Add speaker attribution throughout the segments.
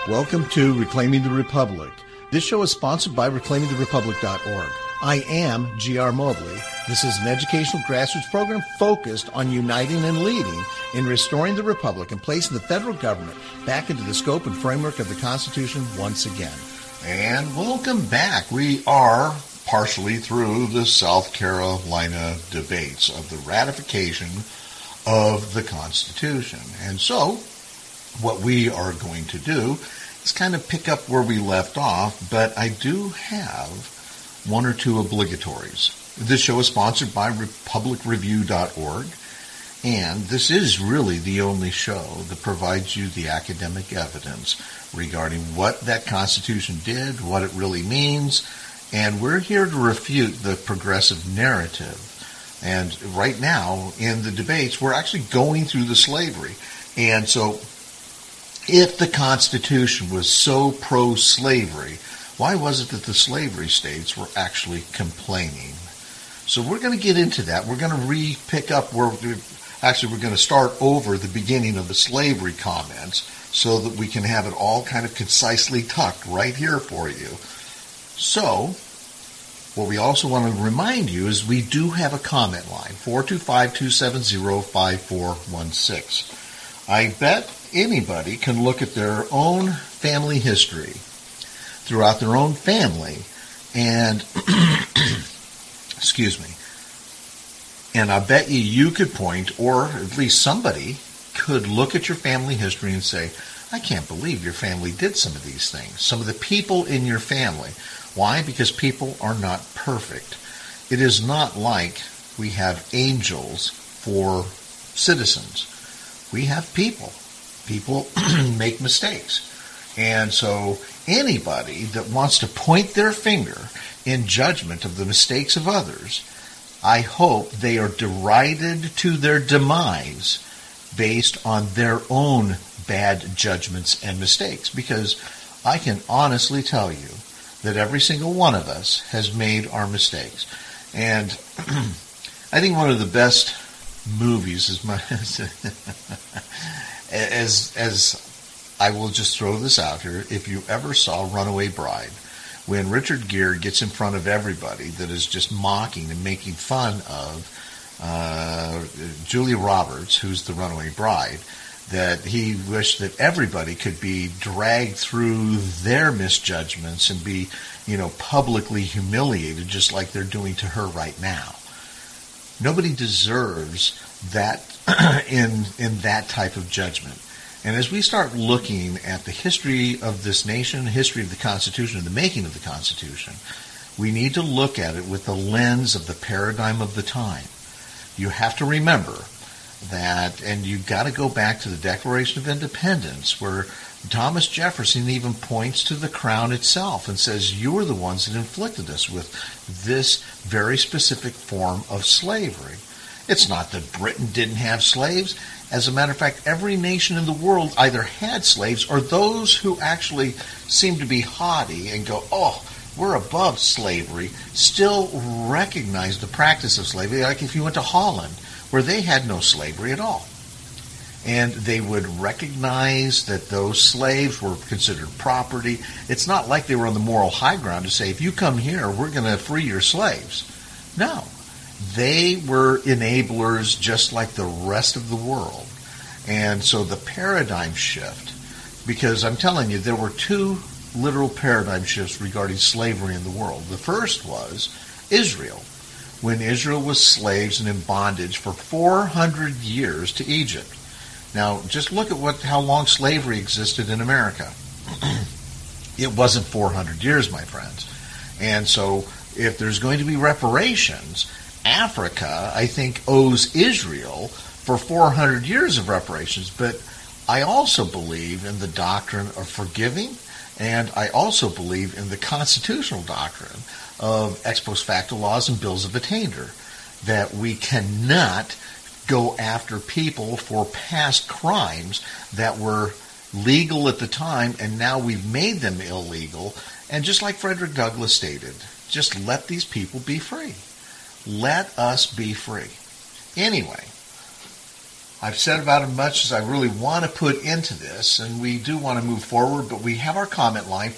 Speaker 1: Welcome to Reclaiming the Republic. This show is sponsored by ReclaimingTheRepublic.org. I am G.R. Mobley. This is an educational grassroots program focused on uniting and leading in restoring the Republic and placing the federal government back into the scope and framework of the Constitution once again.
Speaker 2: And welcome back. We are partially through the South Carolina debates of the ratification of the Constitution. And so, what we are going to do is kind of pick up where we left off, but I do have one or two obligatories. This show is sponsored by RepublicReview.org, and this is really the only show that provides you the academic evidence regarding what that Constitution did, what it really means, and we're here to refute the progressive narrative. And right now, in the debates, we're actually going through the slavery. And so, if the Constitution was so pro-slavery, why was it that the slavery states were actually complaining? So we're going to get into that. We're going to pick up where, actually we're going to start over the beginning of the slavery comments so that we can have it all kind of concisely tucked right here for you. So, what we also want to remind you is we do have a comment line, 425-270-5416. I bet anybody can look at their own family history throughout their own family and, excuse me, and I bet you could point, or at least somebody could look at your family history and say, I can't believe your family did some of these things. Some of the people in your family. Why? Because people are not perfect. It is not like we have angels for citizens. We have people. People make mistakes. And so anybody that wants to point their finger in judgment of the mistakes of others, I hope they are derided to their demise based on their own bad judgments and mistakes. Because I can honestly tell you that every single one of us has made our mistakes. And I think one of the best movies is as I will just throw this out here, if you ever saw Runaway Bride, when Richard Gere gets in front of everybody that is just mocking and making fun of Julia Roberts, who's the runaway bride, that he wished that everybody could be dragged through their misjudgments and be, publicly humiliated just like they're doing to her right now. Nobody deserves that in that type of judgment. And as we start looking at the history of this nation, the history of the Constitution, and the making of the Constitution, we need to look at it with the lens of the paradigm of the time. You have to remember that, and you've got to go back to the Declaration of Independence, where Thomas Jefferson even points to the crown itself and says, you are the ones that inflicted us with this very specific form of slavery. It's not that Britain didn't have slaves. As a matter of fact, every nation in the world either had slaves, or those who actually seem to be haughty and go, oh, we're above slavery, still recognize the practice of slavery. Like if you went to Holland, where they had no slavery at all. And they would recognize that those slaves were considered property. It's not like they were on the moral high ground to say, if you come here, we're going to free your slaves. No. They were enablers just like the rest of the world. And so the paradigm shift, because I'm telling you, there were two literal paradigm shifts regarding slavery in the world. The first was Israel, when Israel was slaves and in bondage for 400 years to Egypt. Now, just look at how long slavery existed in America. It wasn't 400 years, my friends. And so if there's going to be reparations, Africa, I think, owes Israel for 400 years of reparations. But I also believe in the doctrine of forgiving, and I also believe in the constitutional doctrine of ex post facto laws and bills of attainder, that we cannot go after people for past crimes that were legal at the time, and now we've made them illegal. And just like Frederick Douglass stated, just let these people be free. Let us be free. Anyway, I've said about as much as I really want to put into this, and we do want to move forward, but we have our comment line,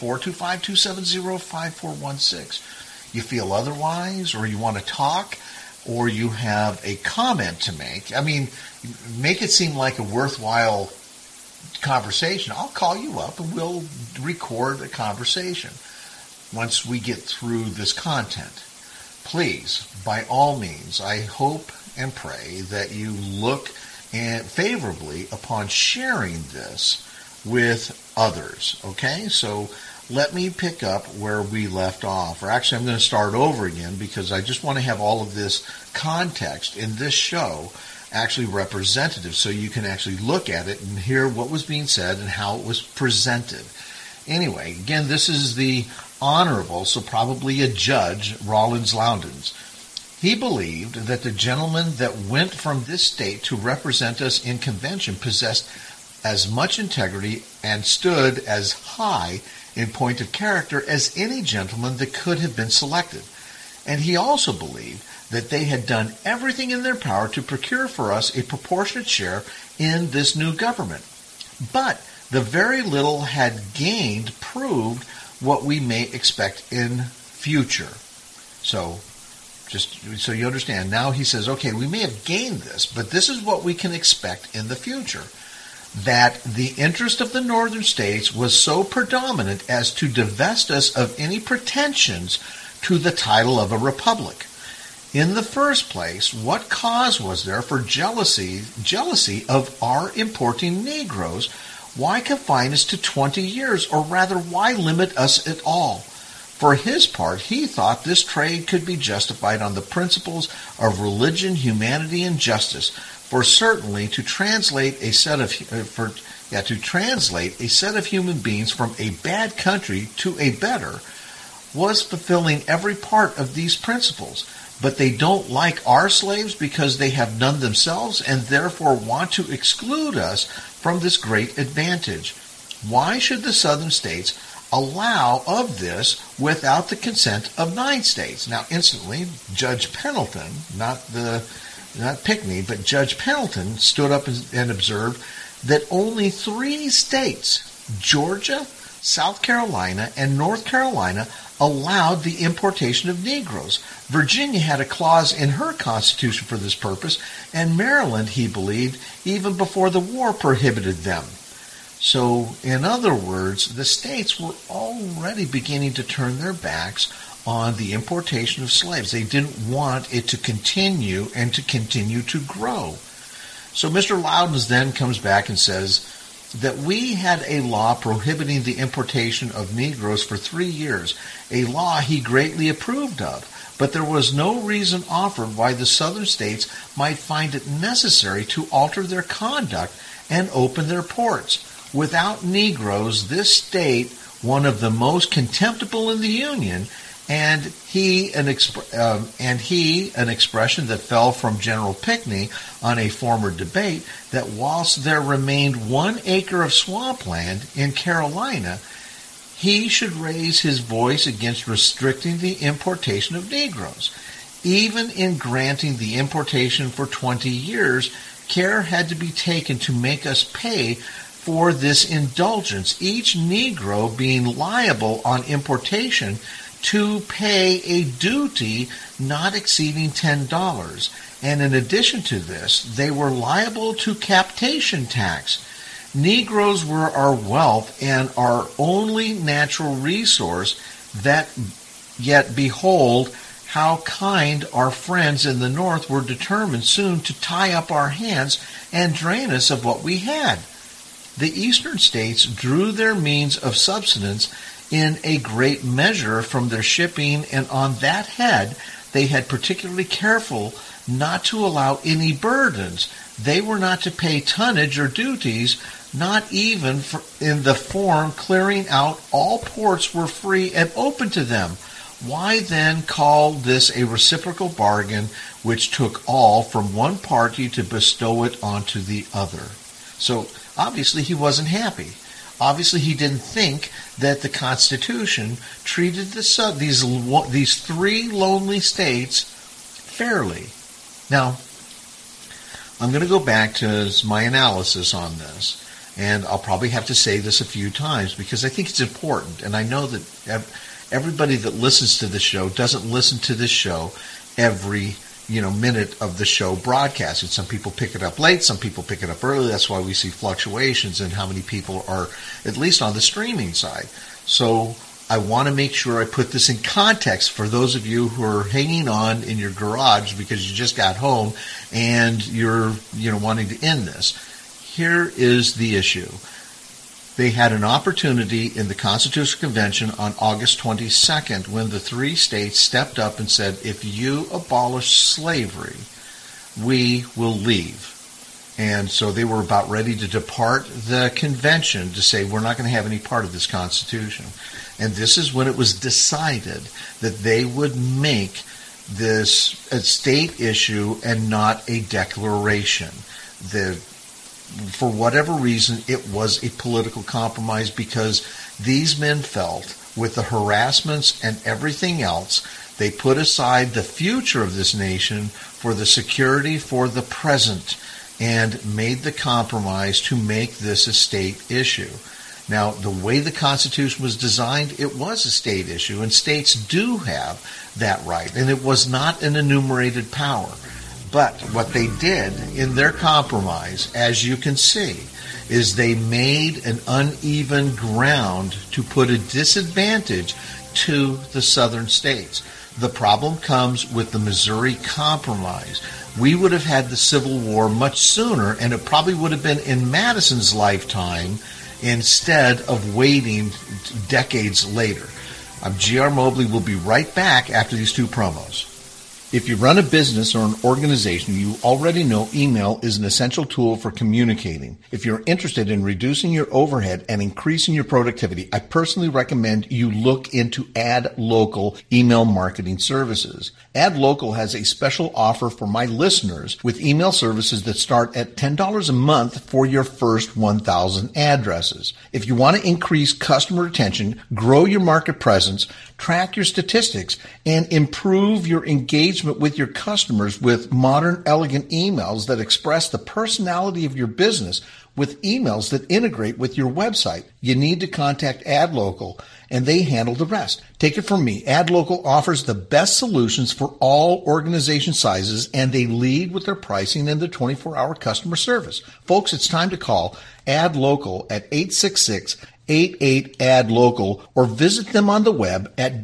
Speaker 2: 425-270-5416. You feel otherwise, or you want to talk, or you have a comment to make. I mean, make it seem like a worthwhile conversation. I'll call you up and we'll record a conversation once we get through this content. Please, by all means, I hope and pray that you look favorably upon sharing this with others. Okay, so let me pick up where we left off. Or actually, I'm going to start over again because I just want to have all of this context in this show actually representative so you can actually look at it and hear what was being said and how it was presented. Anyway, again, this is the Honorable, so probably a Judge, Rollins Loudons. He believed that the gentleman that went from this state to represent us in convention possessed as much integrity and stood as high in point of character as any gentleman that could have been selected. And he also believed that they had done everything in their power to procure for us a proportionate share in this new government. But the very little had gained proved what we may expect in future. So, just so you understand, now he says, okay, we may have gained this, but this is what we can expect in the future. That the interest of the northern states was so predominant as to divest us of any pretensions to the title of a republic. In the first place, what cause was there for jealousy of our importing Negroes? Why confine us to 20 years, or rather, why limit us at all? For his part, he thought this trade could be justified on the principles of religion, humanity, and justice. For certainly, to translate a set of human beings from a bad country to a better was fulfilling every part of these principles. But they don't like our slaves because they have none themselves and therefore want to exclude us from this great advantage. Why should the southern states allow of this without the consent of 9 states? Now, instantly, Judge Pendleton, not Pinckney, but Judge Pendleton stood up and observed that only 3 states, Georgia, South Carolina, and North Carolina, allowed the importation of Negroes. Virginia had a clause in her constitution for this purpose, and Maryland, he believed, even before the war prohibited them. So, in other words, the states were already beginning to turn their backs on the importation of slaves. They didn't want it to continue and to continue to grow. So Mr. Loudons then comes back and says that we had a law prohibiting the importation of Negroes for 3 years, a law he greatly approved of, but there was no reason offered why the southern states might find it necessary to alter their conduct and open their ports. Without Negroes, this state, one of the most contemptible in the Union, and he, an expression that fell from General Pinckney on a former debate, that whilst there remained 1 acre of swampland in Carolina, he should raise his voice against restricting the importation of Negroes. Even in granting the importation for 20 years, care had to be taken to make us pay for this indulgence, each Negro being liable on importation to pay a duty not exceeding $10. And in addition to this, they were liable to captation tax. Negroes were our wealth and our only natural resource, that yet behold how kind our friends in the North were determined soon to tie up our hands and drain us of what we had. The Eastern states drew their means of subsistence in a great measure from their shipping, and on that head they had particularly careful not to allow any burdens. They were not to pay tonnage or duties, not even in the form clearing out. All ports were free and open to them. Why then call this a reciprocal bargain which took all from one party to bestow it onto the other? So obviously he wasn't happy. Obviously, he didn't think that the Constitution treated these 3 lonely states fairly. Now, I'm going to go back to my analysis on this, and I'll probably have to say this a few times because I think it's important, and I know that everybody that listens to this show doesn't listen to this show every minute of the show broadcasted. Some people pick it up late, some people pick it up early. That's why we see fluctuations in how many people are at least on the streaming side. So I want to make sure I put this in context for those of you who are hanging on in your garage because you just got home and you're wanting to end this. Here is the issue. They had an opportunity in the Constitutional Convention on August 22nd when the 3 states stepped up and said, if you abolish slavery, we will leave. And so they were about ready to depart the convention to say, we're not going to have any part of this Constitution. And this is when it was decided that they would make this a state issue and not a declaration. For whatever reason, it was a political compromise because these men felt, with the harassments and everything else, they put aside the future of this nation for the security for the present and made the compromise to make this a state issue. Now, the way the Constitution was designed, it was a state issue, and states do have that right, and it was not an enumerated power. But what they did in their compromise, as you can see, is they made an uneven ground to put a disadvantage to the southern states. The problem comes with the Missouri Compromise. We would have had the Civil War much sooner, and it probably would have been in Madison's lifetime instead of waiting decades later. I'm G.R. Mobley. We'll be right back after these 2 promos. If you run a business or an organization, you already know email is an essential tool for communicating. If you're interested in reducing your overhead and increasing your productivity, I personally recommend you look into AdLocal email marketing services. AdLocal has a special offer for my listeners with email services that start at $10 a month for your first 1,000 addresses. If you want to increase customer retention, grow your market presence, track your statistics, and improve your engagement with your customers with modern, elegant emails that express the personality of your business with emails that integrate with your website, you need to contact AdLocal, and they handle the rest. Take it from me. AdLocal offers the best solutions for all organization sizes, and they lead with their pricing and their 24-hour customer service. Folks, it's time to call AdLocal at 866-88-ADLOCAL or visit them on the web at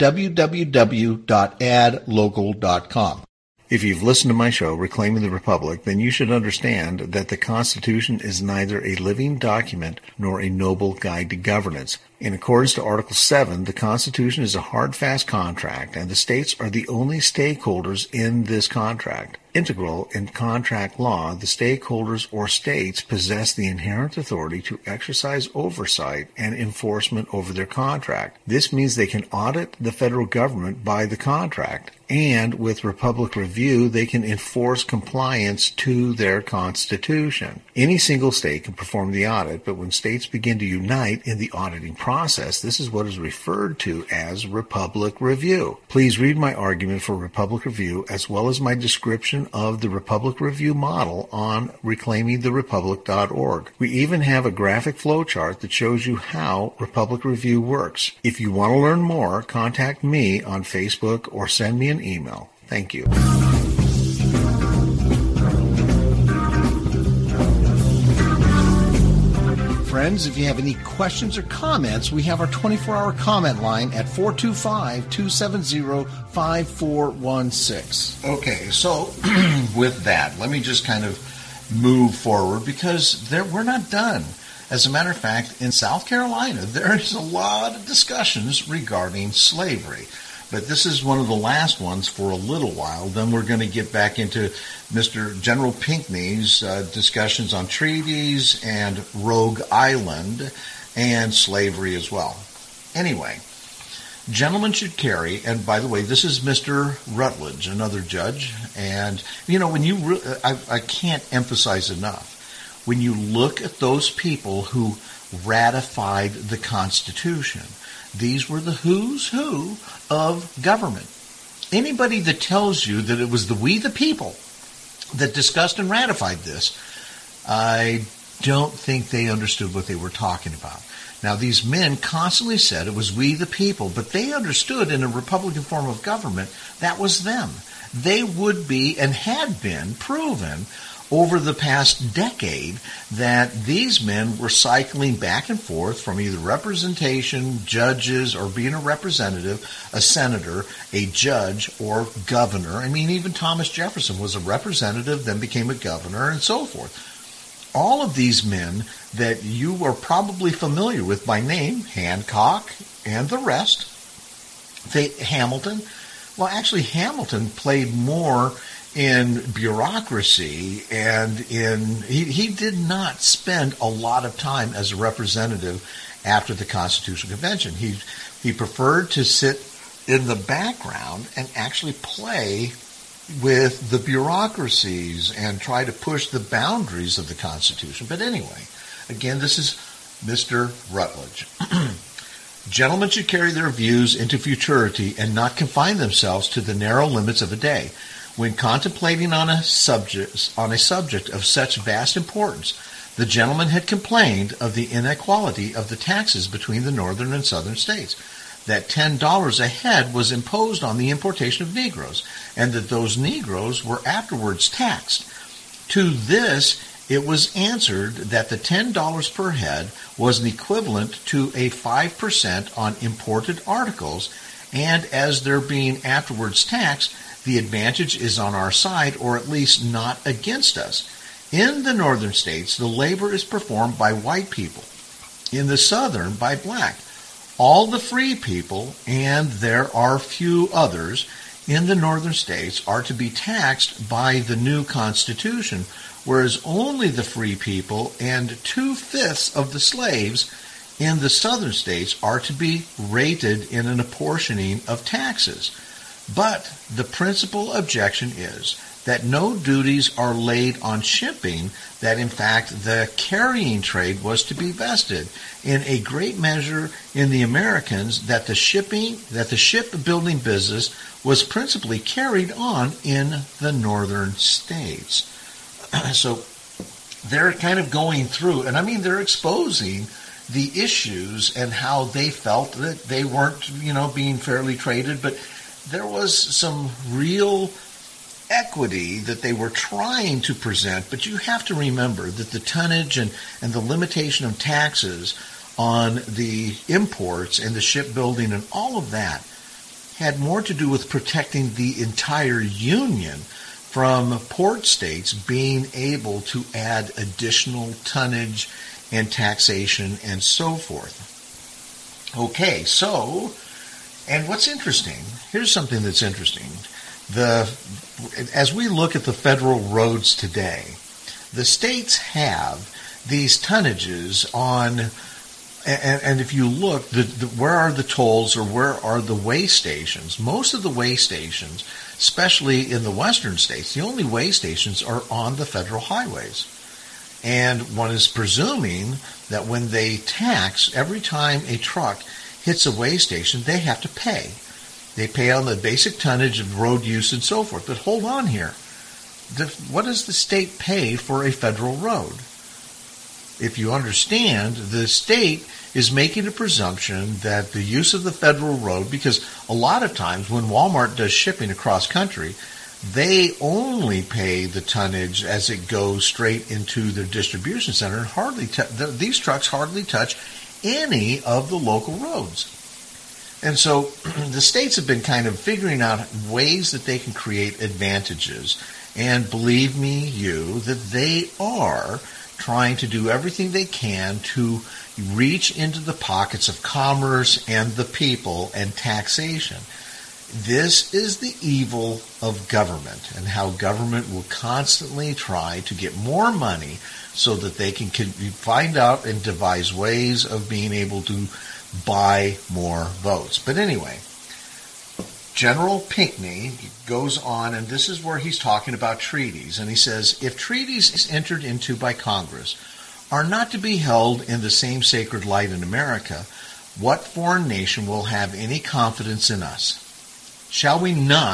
Speaker 2: www.adlocal.com. If you've listened to my show, Reclaiming the Republic, then you should understand that the Constitution is neither a living document nor a noble guide to governance. In accordance to Article 7, the Constitution is a hard, fast contract, and the states are the only stakeholders in this contract. Integral in contract law, the stakeholders or states possess the inherent authority to exercise oversight and enforcement over their contract. This means they can audit the federal government by the contract, and with Republic Review, they can enforce compliance to their Constitution. Any single state can perform the audit, but when states begin to unite in the auditing process, this is what is referred to as Republic Review. Please read my argument for Republic Review as well as my description of the Republic Review model on reclaimingtherepublic.org. We even have a graphic flowchart that shows you how Republic Review works. If you want to learn more, contact me on Facebook or send me an email. Thank you.
Speaker 1: Friends, if you have any questions or comments, we have our 24-hour comment line at 425-270-5416.
Speaker 2: Okay, so with that, let me just kind of move forward because we're not done. As a matter of fact, in South Carolina, there is a lot of discussions regarding slavery. But this is one of the last ones for a little while. Then we're going to get back into Mr. General Pinckney's discussions on treaties and Rogue Island and slavery as well. Anyway, gentlemen should carry, and by the way, this is Mr. Rutledge, another judge. And, you know, when you I can't emphasize enough, when you look at those people who ratified the Constitution, these were the who's who of government. Anybody that tells you that it was we the people that discussed and ratified this, I don't think they understood what they were talking about. Now, these men constantly said it was we the people, but they understood in a Republican form of government that was them. They would be and had been proven over the past decade that these men were cycling back and forth from either representation, judges, or being a representative, a senator, a judge, or governor. I mean, even Thomas Jefferson was a representative, then became a governor, and so forth. All of these men that you are probably familiar with by name, Hancock and the rest, Hamilton, well, actually Hamilton played more in bureaucracy and he did not spend a lot of time as a representative after the Constitutional Convention. He preferred to sit in the background and actually play with the bureaucracies and try to push the boundaries of the Constitution. But anyway, again, this is Mr. Rutledge. Gentlemen should carry their views into futurity and not confine themselves to the narrow limits of a day. When contemplating on a subject of such vast importance, the gentleman had complained of the inequality of the taxes between the northern and southern states, that $10 a head was imposed on the importation of Negroes, and that those Negroes were afterwards taxed. To this, it was answered that the $10 per head was an equivalent to a 5% on imported articles, and as they're being afterwards taxed, the advantage is on our side, or at least not against us. In the northern states, the labor is performed by white people. In the southern, by black. All the free people, and there are few others, in the northern states are to be taxed by the new Constitution, whereas only the free people and 2/5 of the slaves in the southern states are to be rated in an apportioning of taxes. But the principal objection is that no duties are laid on shipping, that in fact the carrying trade was to be vested in a great measure in the Americans, that the shipbuilding business was principally carried on in the northern states. So they're kind of going through, and I mean they're exposing the issues and how they felt that they weren't, being fairly traded, but there was some real equity that they were trying to present. But you have to remember that the tonnage and the limitation of taxes on the imports and the shipbuilding and all of that had more to do with protecting the entire Union from port states being able to add additional tonnage and taxation and so forth. Okay, so, and what's interesting, here's something that's interesting. As we look at the federal roads today, the states have these tonnages on, and if you look, where are the tolls or where are the way stations? Most of the way stations, especially in the western states, the only way stations are on the federal highways. And one is presuming that when they tax, every time a truck hits a way station, they have to pay. They pay on the basic tonnage of road use and so forth. But hold on here. What does the state pay for a federal road? If you understand, the state is making a presumption that the use of the federal road, because a lot of times when Walmart does shipping across country, they only pay the tonnage as it goes straight into their distribution center, and these trucks hardly touch any of the local roads. And so the states have been kind of figuring out ways that they can create advantages. And believe me, that they are trying to do everything they can to reach into the pockets of commerce and the people and taxation. This is the evil of government, and how government will constantly try to get more money so that they can find out and devise ways of being able to buy more votes. But anyway, General Pinckney goes on, and this is where he's talking about treaties. And he says, if treaties entered into by Congress are not to be held in the same sacred light in America, what foreign nation will have any confidence in us? Shall we not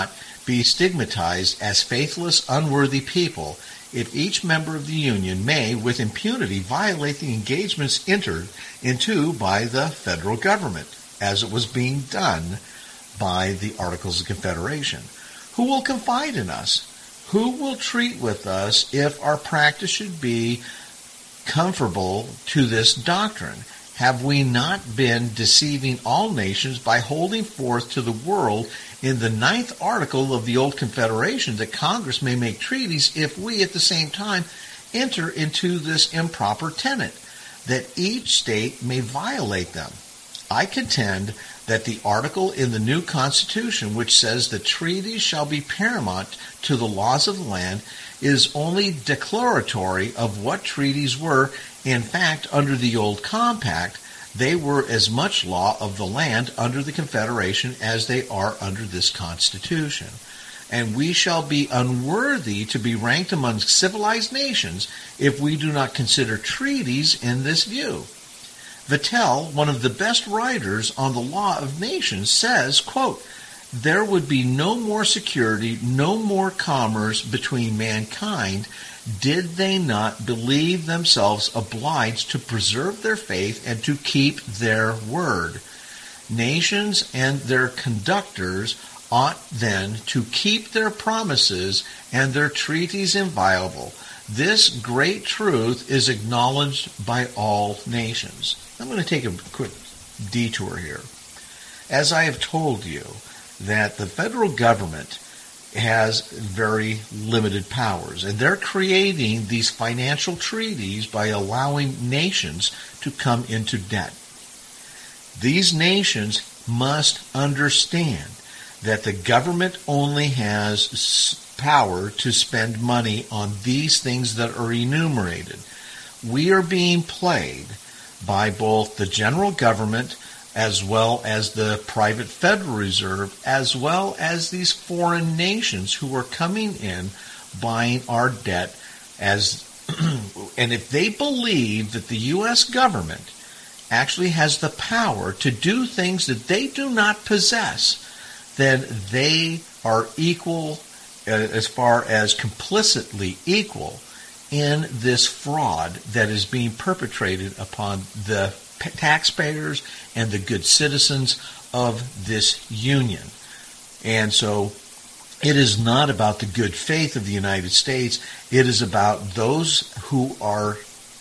Speaker 2: be stigmatized as faithless, unworthy people if each member of the Union may, with impunity, violate the engagements entered into by the federal government, as it was being done by the Articles of Confederation. Who will confide in us? Who will treat with us if our practice should be conformable to this doctrine? Have we not been deceiving all nations by holding forth to the world in the 9th article of the old Confederation that Congress may make treaties if we at the same time enter into this improper tenet, that each state may violate them? I contend that the article in the new Constitution which says the treaties shall be paramount to the laws of the land is only declaratory of what treaties were. In fact, under the old compact, they were as much law of the land under the Confederation as they are under this Constitution. And we shall be unworthy to be ranked among civilized nations if we do not consider treaties in this view. Vattel, one of the best writers on the law of nations, says, quote, "There would be no more security, no more commerce between mankind did they not believe themselves obliged to preserve their faith and to keep their word. Nations and their conductors ought then to keep their promises and their treaties inviolable. This great truth is acknowledged by all nations." I'm going to take a quick detour here. As I have told you, that the federal government has very limited powers, and they're creating these financial treaties by allowing nations to come into debt. These nations must understand that the government only has power to spend money on these things that are enumerated. We are being played by both the general government as well as the private Federal Reserve, as well as these foreign nations who are coming in, buying our debt. And if they believe that the U.S. government actually has the power to do things that they do not possess, then they are equal, as far as complicitly equal, in this fraud that is being perpetrated upon the taxpayers and the good citizens of this union. And so it is not about the good faith of the United States. It is about those who are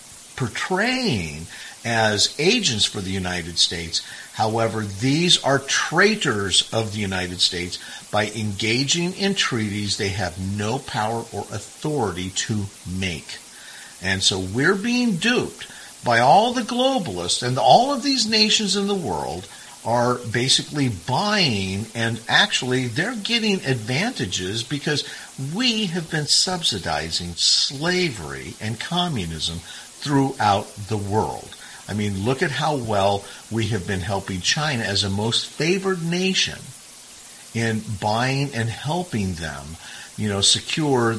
Speaker 2: portraying as agents for the United States. However, these are traitors of the United States. By engaging in treaties they have no power or authority to make. And so we're being duped by all the globalists, and all of these nations in the world are basically buying, and actually they're getting advantages because we have been subsidizing slavery and communism throughout the world. I mean, look at how well we have been helping China as a most favored nation in buying and helping them, secure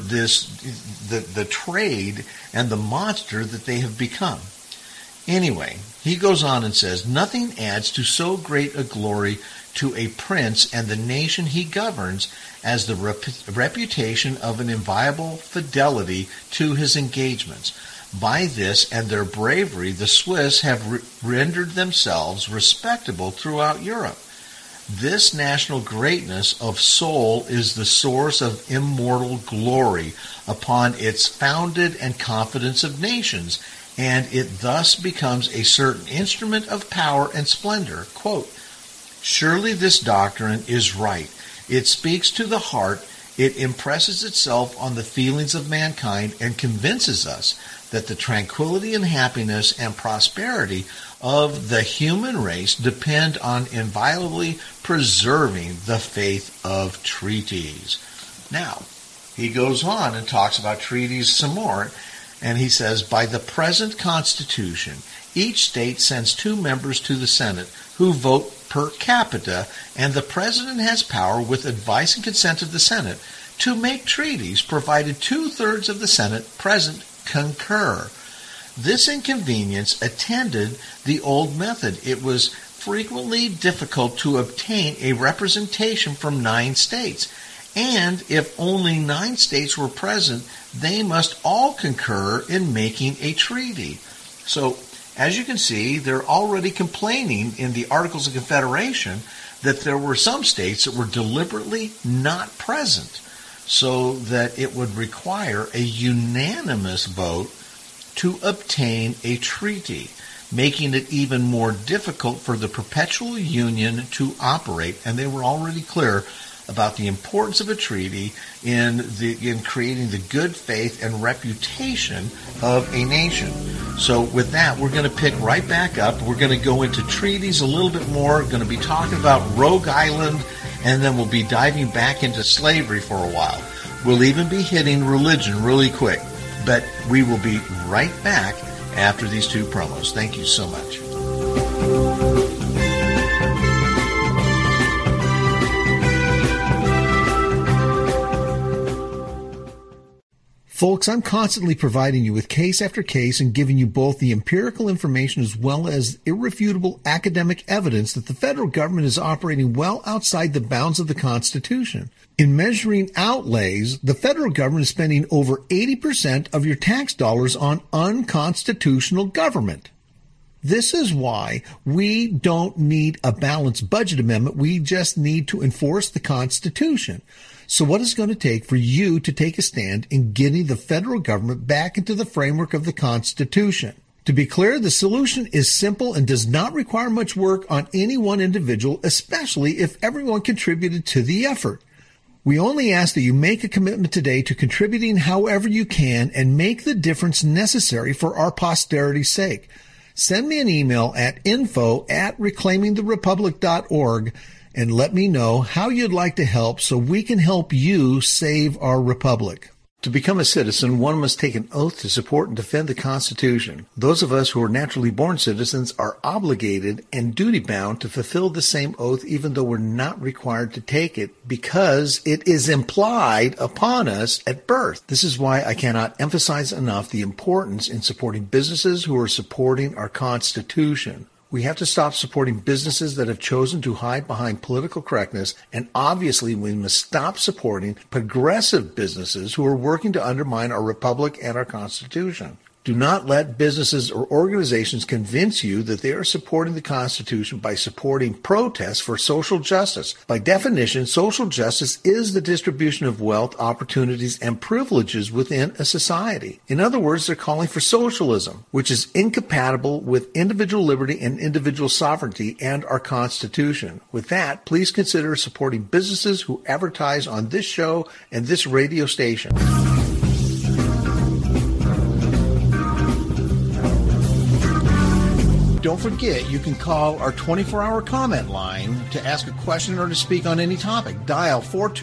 Speaker 2: the trade and the monster that they have become. Anyway, he goes on and says, "Nothing adds to so great a glory to a prince and the nation he governs as the reputation of an inviolable fidelity to his engagements. By this and their bravery, the Swiss have rendered themselves respectable throughout Europe. This national greatness of soul is the source of immortal glory upon its founded and confidence of nations, and it thus becomes a certain instrument of power and splendor." Quote, "Surely this doctrine is right. It speaks to the heart. It impresses itself on the feelings of mankind and convinces us that the tranquility and happiness and prosperity of the human race depend on inviolably preserving the faith of treaties." Now, he goes on and talks about treaties some more, and he says, "By the present Constitution, each state sends 2 members to the Senate who vote per capita, and the President has power, with advice and consent of the Senate, to make treaties, provided 2/3 of the Senate present concur. This inconvenience attended the old method. It was frequently difficult to obtain a representation from 9 states, And if only 9 states were present, they must all concur in making a treaty. So, as you can see, they're already complaining in the Articles of Confederation that there were some states that were deliberately not present, so that it would require a unanimous vote to obtain a treaty, making it even more difficult for the perpetual union to operate. And they were already clear about the importance of a treaty in creating the good faith and reputation of a nation. So with that, we're going to pick right back up. We're going to go into treaties a little bit more. We're going to be talking about Rogue Island, and then we'll be diving back into slavery for a while. We'll even be hitting religion really quick. But we will be right back after these 2 promos. Thank you so much.
Speaker 1: Folks, I'm constantly providing you with case after case and giving you both the empirical information as well as irrefutable academic evidence that the federal government is operating well outside the bounds of the Constitution. In measuring outlays, the federal government is spending over 80% of your tax dollars on unconstitutional government. This is why we don't need a balanced budget amendment. We just need to enforce the Constitution. So what is it going to take for you to take a stand in getting the federal government back into the framework of the Constitution? To be clear, the solution is simple and does not require much work on any one individual, especially if everyone contributed to the effort. We only ask that you make a commitment today to contributing however you can and make the difference necessary for our posterity's sake. Send me an email at info@reclaimingtherepublic.org and let me know how you'd like to help so we can help you save our republic. To become a citizen, one must take an oath to support and defend the Constitution. Those of us who are naturally born citizens are obligated and duty-bound to fulfill the same oath even though we're not required to take it because it is implied upon us at birth. This is why I cannot emphasize enough the importance in supporting businesses who are supporting our Constitution. We have to stop supporting businesses that have chosen to hide behind political correctness, and obviously we must stop supporting progressive businesses who are working to undermine our republic and our Constitution. Do not let businesses or organizations convince you that they are supporting the Constitution by supporting protests for social justice. By definition, social justice is the distribution of wealth, opportunities, and privileges within a society. In other words, they're calling for socialism, which is incompatible with individual liberty and individual sovereignty and our Constitution. With that, please consider supporting businesses who advertise on this show and this radio station. Don't forget, you can call our 24-hour comment line to ask a question or to speak on any topic. Dial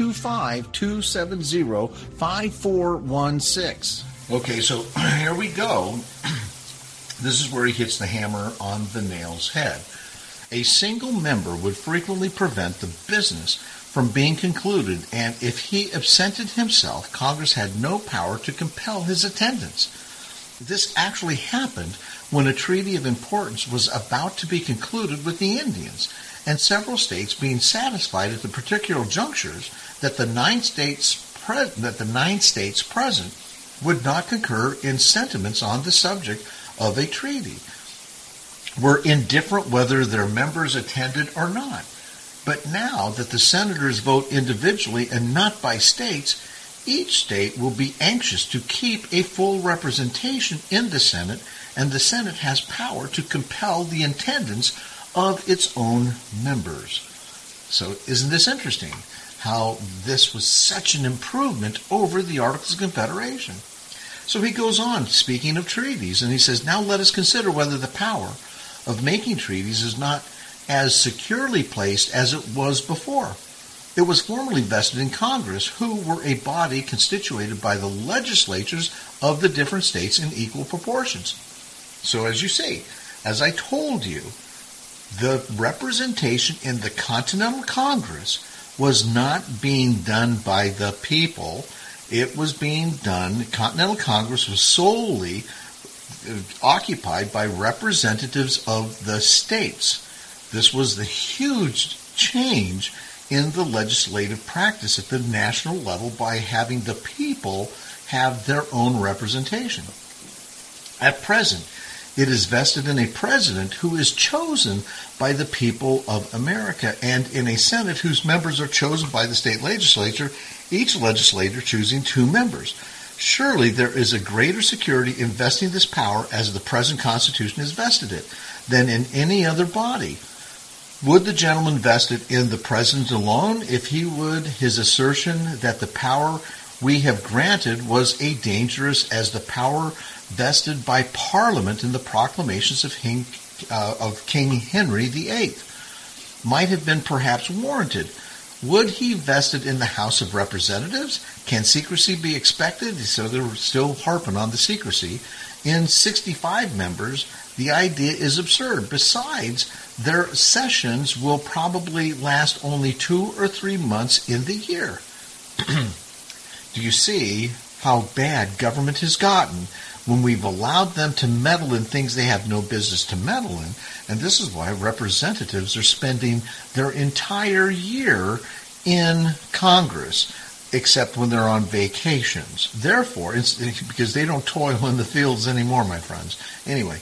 Speaker 1: 425-270-5416.
Speaker 2: Okay, so here we go. This is where he hits the hammer on the nail's head. A single member would frequently prevent the business from being concluded, and if he absented himself, Congress had no power to compel his attendance. This actually happened when a treaty of importance was about to be concluded with the Indians, and several states being satisfied at the particular junctures that the 9 states present would not concur in sentiments on the subject of a treaty, were indifferent whether their members attended or not. But now that the senators vote individually and not by states, each state will be anxious to keep a full representation in the Senate, and the Senate has power to compel the attendance of its own members. So isn't this interesting, how this was such an improvement over the Articles of Confederation? So he goes on, speaking of treaties, and he says, now let us consider whether the power of making treaties is not as securely placed as it was before. It was formerly vested in Congress, who were a body constituted by the legislatures of the different states in equal proportions. So as you see, as I told you, the representation in the Continental Congress was not being done by the people. It was being done, the Continental Congress was solely occupied by representatives of the states. This was the huge change in the legislative practice at the national level by having the people have their own representation. At present, it is vested in a president who is chosen by the people of America and in a Senate whose members are chosen by the state legislature, each legislator choosing 2 members. Surely there is a greater security in vesting this power as the present Constitution has vested it than in any other body. Would the gentleman vest it in the President alone if he would his assertion that the power we have granted was as dangerous as the power vested by Parliament in the proclamations of King Henry VIII might have been perhaps warranted? Would he vest it in the House of Representatives? Can secrecy be expected? So they're still harping on the secrecy. In 65 members, the idea is absurd. Besides, their sessions will probably last only 2 or 3 months in the year. Do you see how bad government has gotten when we've allowed them to meddle in things they have no business to meddle in? And this is why representatives are spending their entire year in Congress, except when they're on vacations. Therefore, because they don't toil in the fields anymore, my friends. Anyway,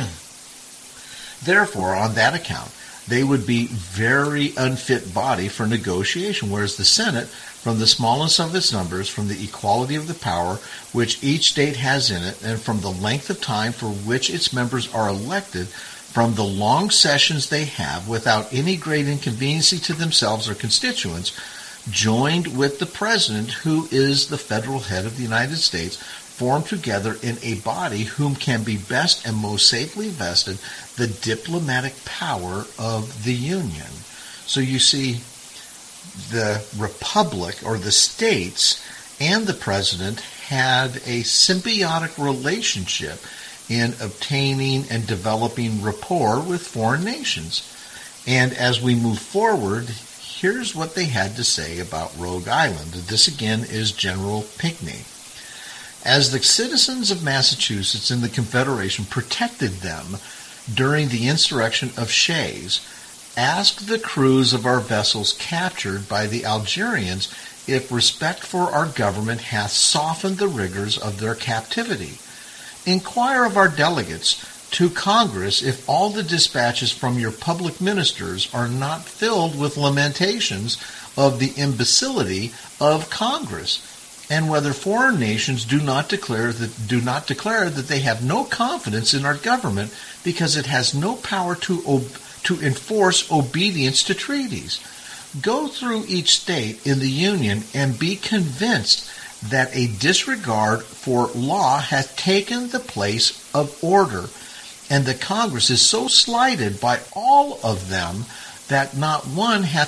Speaker 2: therefore, on that account, they would be very unfit body for negotiation, whereas the Senate, from the smallness of its numbers, from the equality of the power which each state has in it, and from the length of time for which its members are elected, from the long sessions they have without any great inconveniency to themselves or constituents, joined with the President, who is the federal head of the United States, form together in a body whom can be best and most safely vested the diplomatic power of the Union. So you see, the Republic, or the states, and the President had a symbiotic relationship in obtaining and developing rapport with foreign nations. And as we move forward, here's what they had to say about Rhode Island. This again is General Pinckney. As the citizens of Massachusetts in the Confederation protected them during the insurrection of Shays, ask the crews of our vessels captured by the Algerians if respect for our government hath softened the rigors of their captivity. Inquire of our delegates to Congress if all the dispatches from your public ministers are not filled with lamentations of the imbecility of Congress, and whether foreign nations do not declare that they have no confidence in our government because it has no power to enforce obedience to treaties. Go through each state in the Union and be convinced that a disregard for law hath taken the place of order, and the Congress is so slighted by all of them that not one hath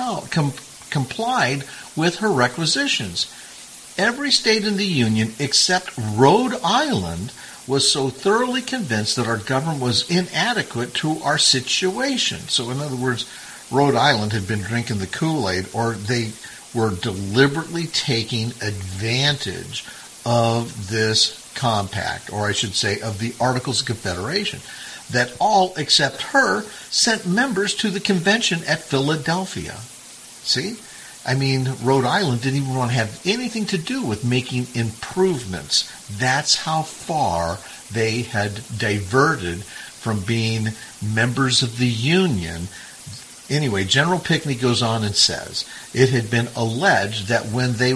Speaker 2: complied with her requisitions. Every state in the Union except Rhode Island was so thoroughly convinced that our government was inadequate to our situation. So in other words, Rhode Island had been drinking the Kool-Aid, or they were deliberately taking advantage of this compact, or I should say of the Articles of Confederation, that all except her sent members to the convention at Philadelphia. See? I mean, Rhode Island didn't even want to have anything to do with making improvements. That's how far they had diverted from being members of the Union. Anyway, General Pinckney goes on and says, it had been alleged that when they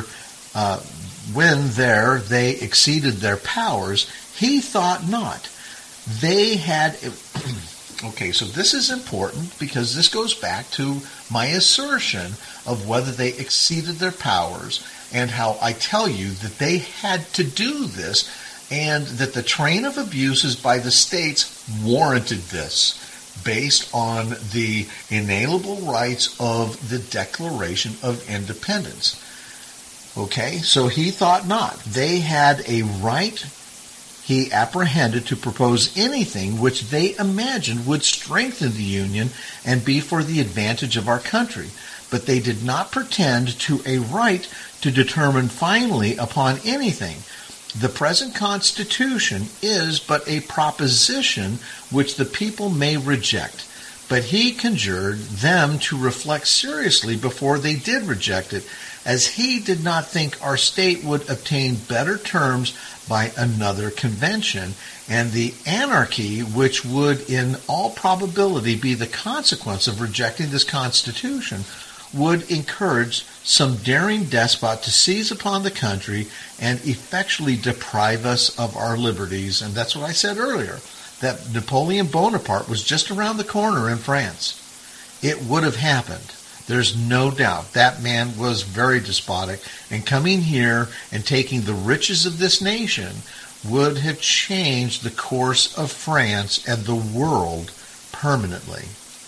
Speaker 2: exceeded their powers, he thought not. They had... Okay, so this is important because this goes back to my assertion of whether they exceeded their powers and how I tell you that they had to do this and that the train of abuses by the states warranted this based on the inalienable rights of the Declaration of Independence. Okay, so he thought not. They had a right, he apprehended, to propose anything which they imagined would strengthen the Union and be for the advantage of our country. But they did not pretend to a right to determine finally upon anything. The present Constitution is but a proposition which the people may reject. but he conjured them to reflect seriously before they did reject it, as he did not think our state would obtain better terms by another convention, and the anarchy which would in all probability be the consequence of rejecting this Constitution would encourage some daring despot to seize upon the country and effectually deprive us of our liberties. And that's what I said earlier, that Napoleon Bonaparte was just around the corner in France. It would have happened. There's no doubt. That man was very despotic, and coming here and taking the riches of this nation would have changed the course of France and the world permanently.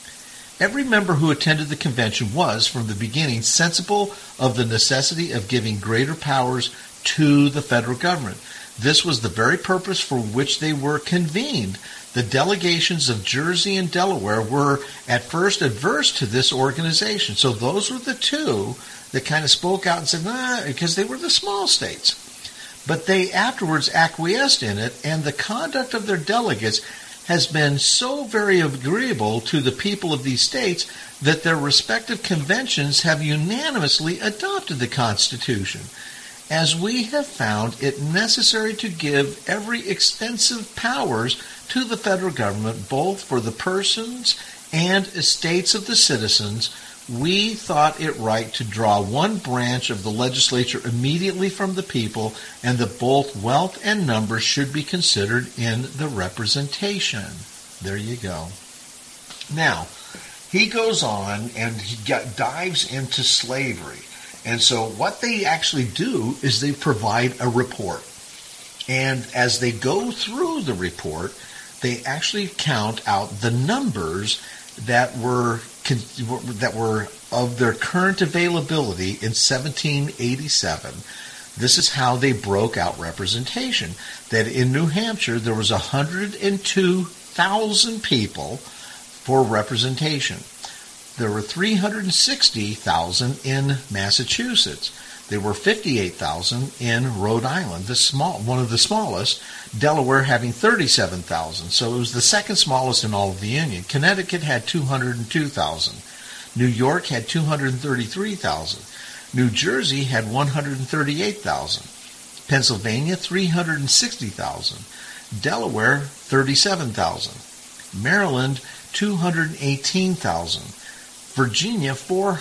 Speaker 2: Every member who attended the convention was, from the beginning, sensible of the necessity of giving greater powers to the federal government. This was the very purpose for which they were convened. The delegations of Jersey and Delaware were at first adverse to this organization. So those were the two that kind of spoke out and said, because they were the small states. But they afterwards acquiesced in it, and the conduct of their delegates has been so very agreeable to the people of these states that their respective conventions have unanimously adopted the Constitution, as we have found it necessary to give every extensive powers to the federal government, both for the persons and estates of the citizens. We thought it right to draw one branch of the legislature immediately from the people, and that both wealth and numbers should be considered in the representation. There you go. Now, he goes on and he dives into slavery. And so what they actually do is they provide a report. And as they go through the report, they actually count out the numbers that were of their current availability in 1787. This is how they broke out representation. That in New Hampshire there was 102,000 people for representation. There were 360,000 in Massachusetts. There were 58,000 in Rhode Island, one of the smallest. Delaware having 37,000, so it was the second smallest in all of the Union. Connecticut had 202,000. New York had 233,000. New Jersey had 138,000. Pennsylvania 360,000. Delaware 37,000. Maryland 218,000. Virginia,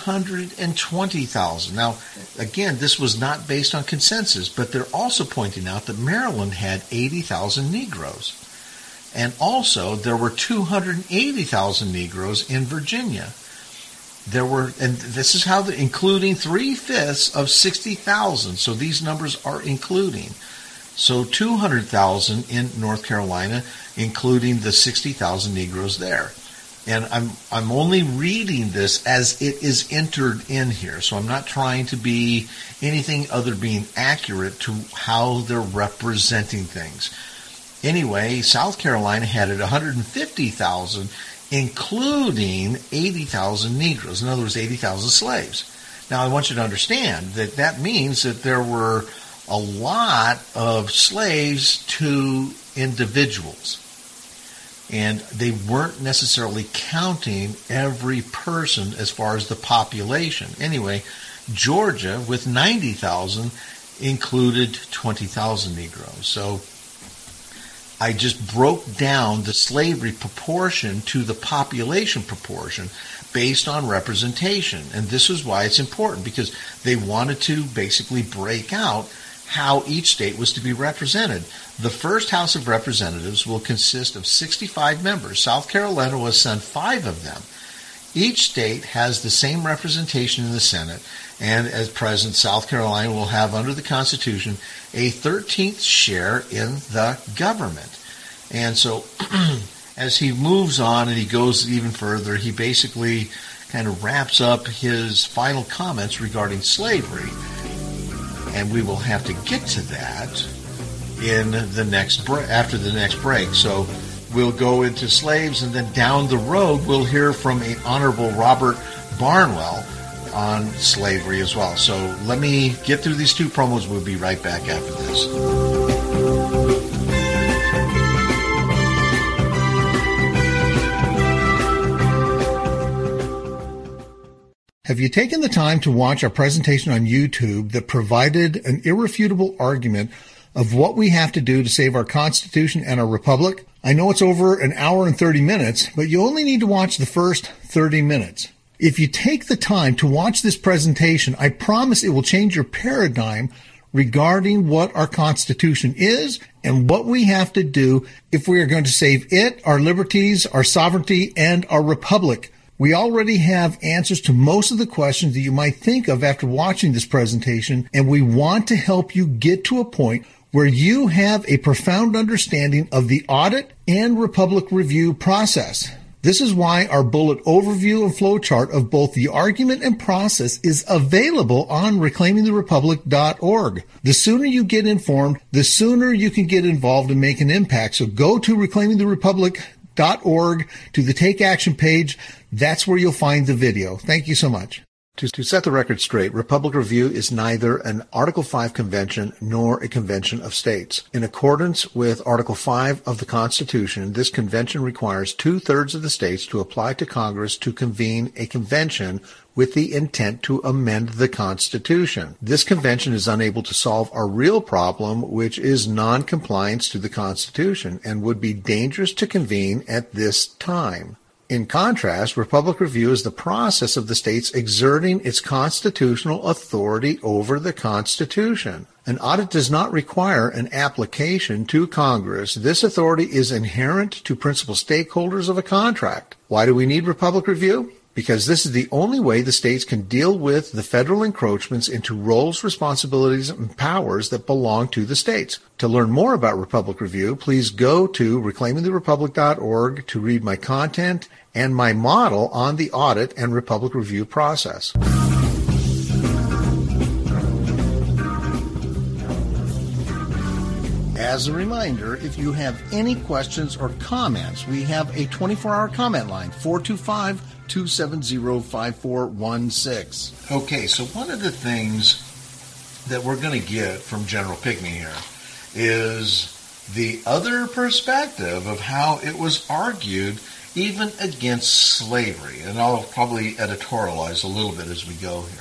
Speaker 2: 420,000. Now, again, this was not based on consensus, but they're also pointing out that Maryland had 80,000 Negroes. And also, there were 280,000 Negroes in Virginia. And this is how, including 3/5 of 60,000. So these numbers are including. So 200,000 in North Carolina, including the 60,000 Negroes there. And I'm only reading this as it is entered in here. So I'm not trying to be anything other than being accurate to how they're representing things. Anyway, South Carolina had it 150,000, including 80,000 Negroes. In other words, 80,000 slaves. Now, I want you to understand that means that there were a lot of slaves to individuals. And they weren't necessarily counting every person as far as the population. Anyway, Georgia, with 90,000, included 20,000 Negroes. So I just broke down the slavery proportion to the population proportion based on representation. And this is why it's important, because they wanted to basically break out how each state was to be represented. The first House of Representatives will consist of 65 members. South Carolina will send 5 of them. Each state has the same representation in the Senate, and as present, South Carolina will have, under the Constitution, a 13th share in the government. And so, as he moves on and he goes even further, he basically kind of wraps up his final comments regarding slavery. And we will have to get to that in the next after the next break. So we'll go into slaves, and then down the road we'll hear from a Honorable Robert Barnwell on slavery as well. So let me get through these 2 promos. We'll be right back after this.
Speaker 1: Have you taken the time to watch our presentation on YouTube that provided an irrefutable argument of what we have to do to save our Constitution and our Republic? I know it's over an hour and 30 minutes, but you only need to watch the first 30 minutes. If you take the time to watch this presentation, I promise it will change your paradigm regarding what our Constitution is and what we have to do if we are going to save it, our liberties, our sovereignty, and our Republic. We already have answers to most of the questions that you might think of after watching this presentation, and we want to help you get to a point where you have a profound understanding of the audit and Republic review process. This is why our bullet overview and flowchart of both the argument and process is available on reclaimingtherepublic.org. The sooner you get informed, the sooner you can get involved and make an impact. So go to reclaimingtherepublic.org to the Take Action page. That's where you'll find the video. Thank you so much. To set the record straight, Republic Review is neither an Article 5 convention nor a convention of states. In accordance with Article 5 of the Constitution, this convention requires 2/3 of the states to apply to Congress to convene a convention with the intent to amend the Constitution. This convention is unable to solve our real problem, which is non-compliance to the Constitution, and would be dangerous to convene at this time. In contrast, Republic Review is the process of the states exerting its constitutional authority over the Constitution. An audit does not require an application to Congress. This authority is inherent to principal stakeholders of a contract. Why do we need Republic Review? Because this is the only way the states can deal with the federal encroachments into roles, responsibilities, and powers that belong to the states. To learn more about Republic Review, please go to reclaimingtherepublic.org to read my content and my model on the audit and Republic Review process. As a reminder, if you have any questions or comments, we have a 24-hour comment line, 425-270-5416.
Speaker 2: Okay, so one of the things that we're going to get from General Pinckney here is the other perspective of how it was argued even against slavery. And I'll probably editorialize a little bit as we go here.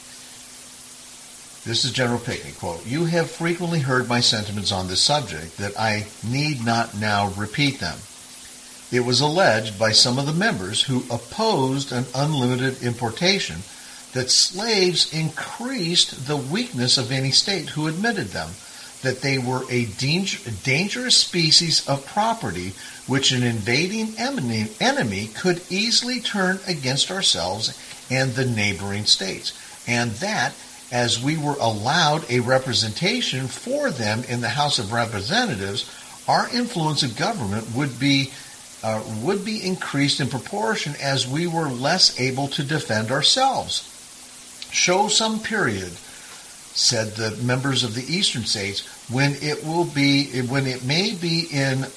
Speaker 2: This is General Pinckney, quote, "You have frequently heard my sentiments on this subject, that I need not now repeat them. It was alleged by some of the members who opposed an unlimited importation that slaves increased the weakness of any state who admitted them, that they were a dangerous species of property which an invading enemy could easily turn against ourselves and the neighboring states, and that as we were allowed a representation for them in the House of Representatives, our influence of government would be increased in proportion as we were less able to defend ourselves. Show some period, said the members of the eastern states, when it may be in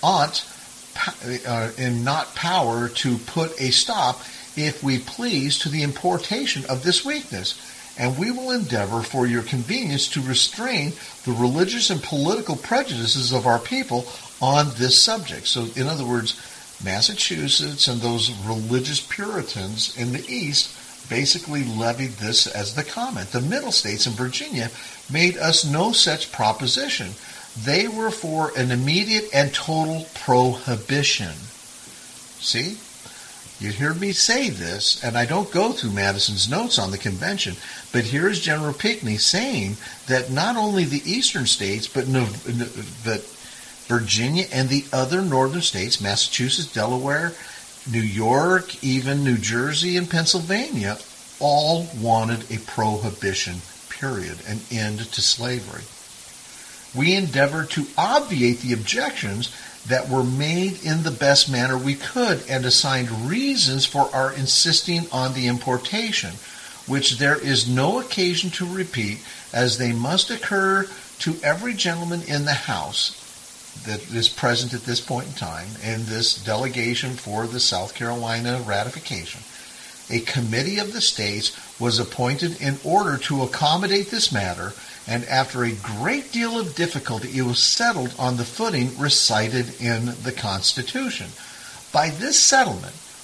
Speaker 2: not power to put a stop, if we please, to the importation of this weakness. And we will endeavor for your convenience to restrain the religious and political prejudices of our people on this subject." So, in other words, Massachusetts and those religious Puritans in the East basically levied this as the comment. The Middle States and Virginia made us no such proposition. They were for an immediate and total prohibition. See? You heard me say this, and I don't go through Madison's notes on the convention, but here is General Pinckney saying that not only the eastern states, but Virginia and the other northern states, Massachusetts, Delaware, New York, even New Jersey and Pennsylvania, all wanted a prohibition, period, an end to slavery. We endeavored to obviate the objections that were made in the best manner we could, and assigned reasons for our insisting on the importation, which there is no occasion to repeat, as they must occur to every gentleman in the House that is present at this point in time in this delegation for the South Carolina ratification. A committee of the states was appointed in order to accommodate this matter, and after a great deal of difficulty it was settled on the footing recited in the Constitution. By this settlement,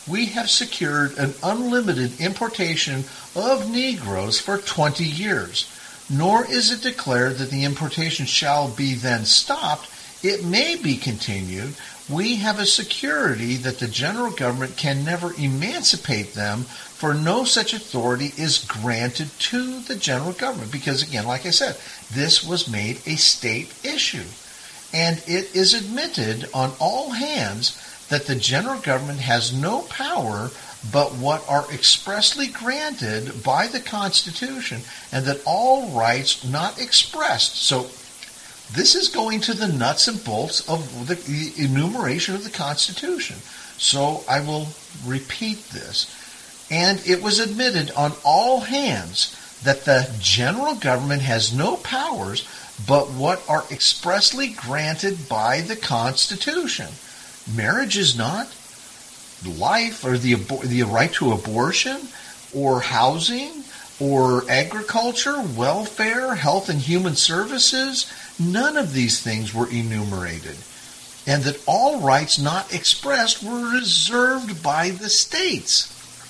Speaker 2: we have secured an unlimited importation of Negroes for 20 years. Nor is it declared that the importation shall be then stopped. It may be continued. We have a security that the general government can never emancipate them, for no such authority is granted to the general government. Because again, like I said, this was made a state issue. And it is admitted on all hands that the general government has no power but what are expressly granted by the Constitution, and that all rights not expressed. So this is going to the nuts and bolts of the enumeration of the Constitution. So I will repeat this. And it was admitted on all hands that the general government has no powers but what are expressly granted by the Constitution. Marriage is not. Life, or the right to abortion, or housing, or agriculture, welfare, health and human services, none of these things were enumerated. And that all rights not expressed were reserved by the states.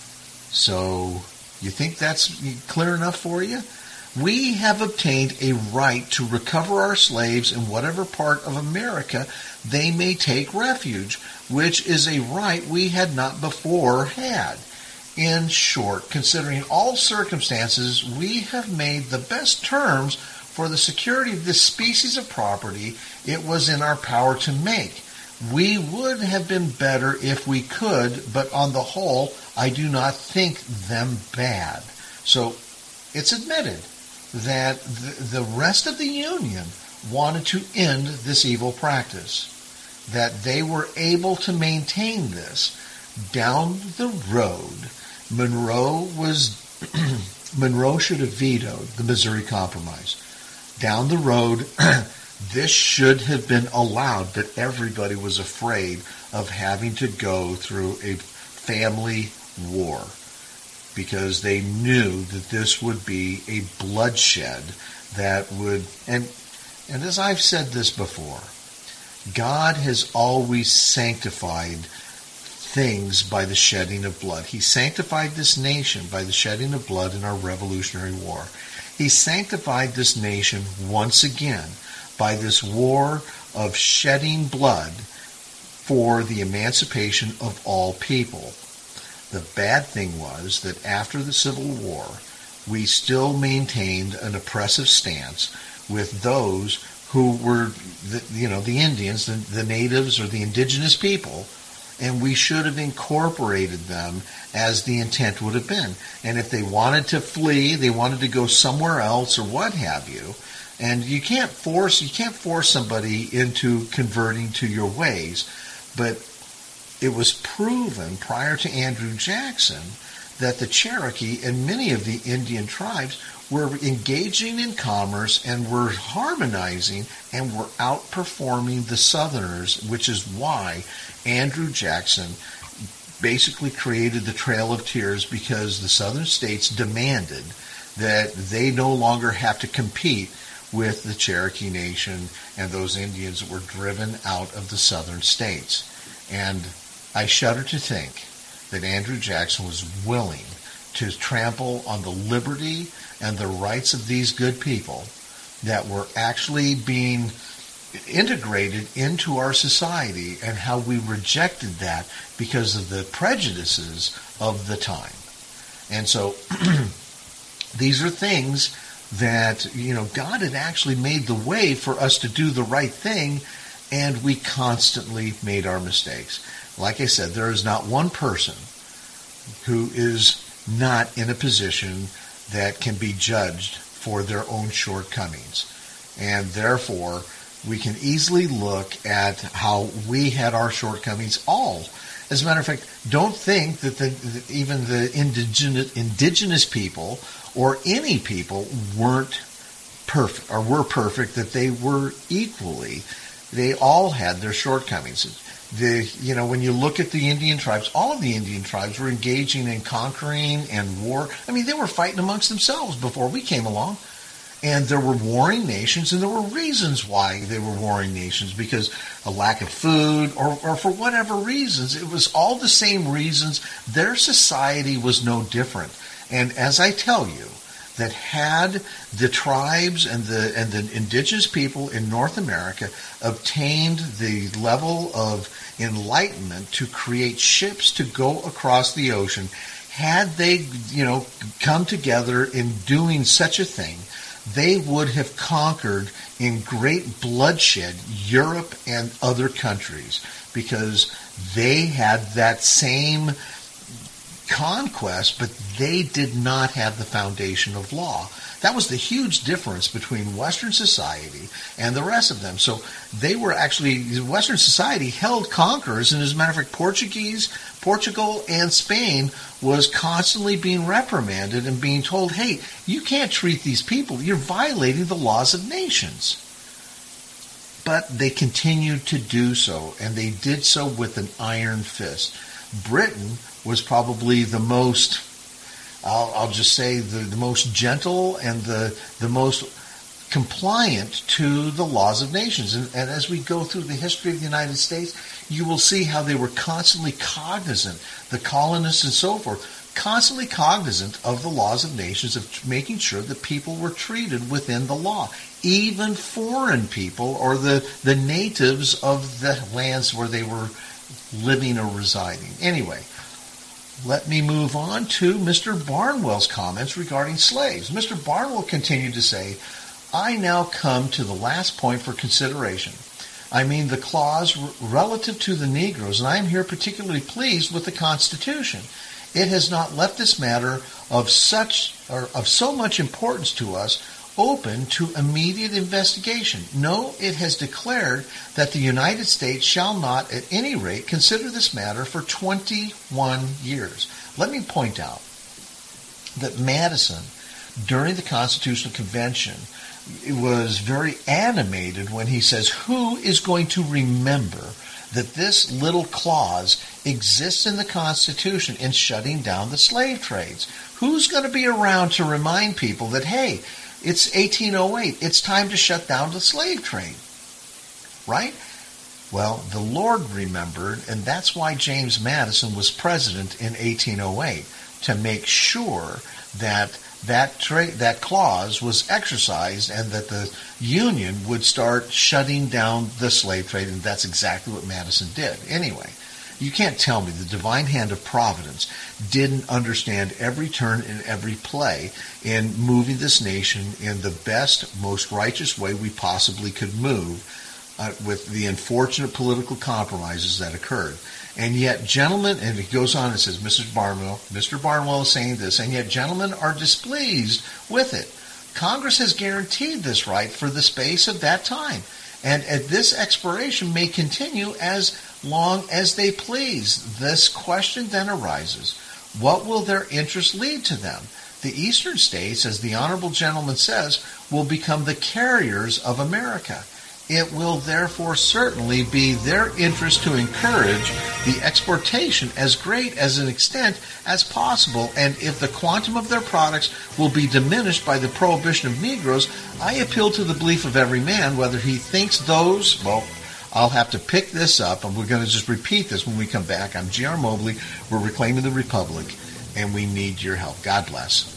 Speaker 2: So, you think that's clear enough for you? We have obtained a right to recover our slaves in whatever part of America they may take refuge, which is a right we had not before had. In short, considering all circumstances, we have made the best terms for the security of this species of property it was in our power to make. We would have been better if we could, but on the whole, I do not think them bad. So, it's admitted that the rest of the Union wanted to end this evil practice, that they were able to maintain this. Down the road, Monroe should have vetoed the Missouri Compromise. Down the road, this should have been allowed, but everybody was afraid of having to go through a family war, because they knew that this would be a bloodshed that would, and as I've said this before, God has always sanctified things by the shedding of blood. He sanctified this nation by the shedding of blood in our Revolutionary War. He sanctified this nation once again by this war of shedding blood for the emancipation of all people. The bad thing was that after the Civil War, we still maintained an oppressive stance with those who were, the Indians, the natives or the indigenous people, and we should have incorporated them as the intent would have been. And if they wanted to flee, they wanted to go somewhere else or what have you, and you can't force somebody into converting to your ways, but it was proven prior to Andrew Jackson that the Cherokee and many of the Indian tribes were engaging in commerce and were harmonizing and were outperforming the Southerners, which is why Andrew Jackson basically created the Trail of Tears, because the Southern states demanded that they no longer have to compete with the Cherokee Nation and those Indians that were driven out of the Southern states. And I shudder to think that Andrew Jackson was willing to trample on the liberty and the rights of these good people that were actually being integrated into our society, and how we rejected that because of the prejudices of the time. And so these are things that, God had actually made the way for us to do the right thing, and we constantly made our mistakes. Like I said, there is not one person who is not in a position that can be judged for their own shortcomings. And therefore, we can easily look at how we had our shortcomings all. As a matter of fact, don't think that even the indigenous people or any people weren't perfect or were perfect, that they were equally. They all had their shortcomings. When you look at the Indian tribes, all of the Indian tribes were engaging in conquering and war. I mean, they were fighting amongst themselves before we came along. And there were warring nations, and there were reasons why they were warring nations, because a lack of food or for whatever reasons. It was all the same reasons. Their society was no different. And as I tell you, that had the tribes and the indigenous people in North America obtained the level of enlightenment to create ships to go across the ocean, had they, come together in doing such a thing, they would have conquered in great bloodshed Europe and other countries, because they had that same conquest, but they did not have the foundation of law. That was the huge difference between Western society and the rest of them. So they were actually, Western society held conquerors, and as a matter of fact, Portugal and Spain was constantly being reprimanded and being told, hey, you can't treat these people, you're violating the laws of nations. But they continued to do so, and they did so with an iron fist. Britain was probably the most, I'll just say, the most gentle and the most compliant to the laws of nations. And as we go through the history of the United States, you will see how they were constantly cognizant, the colonists and so forth, constantly cognizant of the laws of nations, of making sure that people were treated within the law. Even foreign people, or the natives of the lands where they were living or residing. Anyway, let me move on to Mr. Barnwell's comments regarding slaves. Mr. Barnwell continued to say, I now come to the last point for consideration. I mean the clause relative to the Negroes, and I am here particularly pleased with the Constitution. It has not left this matter of so much importance to us open to immediate investigation. No, it has declared that the United States shall not, at any rate, consider this matter for 21 years. Let me point out that Madison, during the Constitutional Convention, was very animated when he says, who is going to remember that this little clause exists in the Constitution in shutting down the slave trades? Who's going to be around to remind people that, hey, it's 1808. It's time to shut down the slave trade. Right? Well, the Lord remembered, and that's why James Madison was president in 1808, to make sure that that clause was exercised and that the Union would start shutting down the slave trade, and that's exactly what Madison did. Anyway, you can't tell me the divine hand of providence didn't understand every turn and every play in moving this nation in the best, most righteous way we possibly could move with the unfortunate political compromises that occurred. And yet, gentlemen, and it goes on and says, Mr. Barnwell is saying this, and yet gentlemen are displeased with it. Congress has guaranteed this right for the space of that time, and at this expiration may continue as long as they please. This question then arises, what will their interest lead to them? The eastern states, as the honorable gentleman says, will become the carriers of America. It will therefore certainly be their interest to encourage the exportation as great as an extent as possible, and if the quantum of their products will be diminished by the prohibition of Negroes, I appeal to the belief of every man, whether he thinks those, well, I'll have to pick this up, and we're going to just repeat this when we come back. I'm G.R. Mobley. We're Reclaiming the Republic, and we need your help. God bless.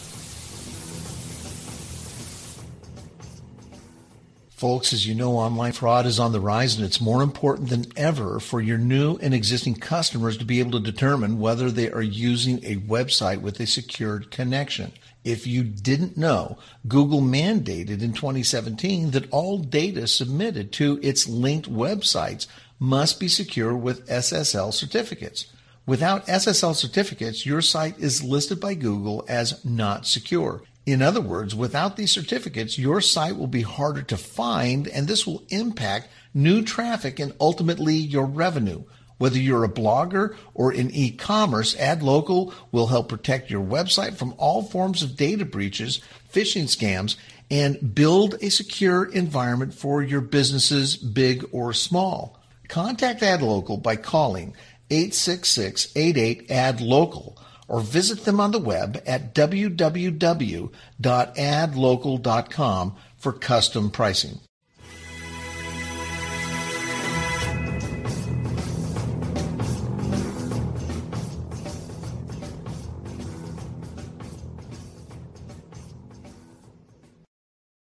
Speaker 1: Folks, as you know, online fraud is on the rise, and it's more important than ever for your new and existing customers to be able to determine whether they are using a website with a secured connection. If you didn't know, Google mandated in 2017 that all data submitted to its linked websites must be secure with SSL certificates. Without SSL certificates, your site is listed by Google as not secure. In other words, without these certificates, your site will be harder to find, and this will impact new traffic and ultimately your revenue. Whether you're a blogger or in e-commerce, AdLocal will help protect your website from all forms of data breaches, phishing scams, and build a secure environment for your businesses, big or small. Contact AdLocal by calling 866-88-ADLOCAL or visit them on the web at www.adlocal.com for custom pricing.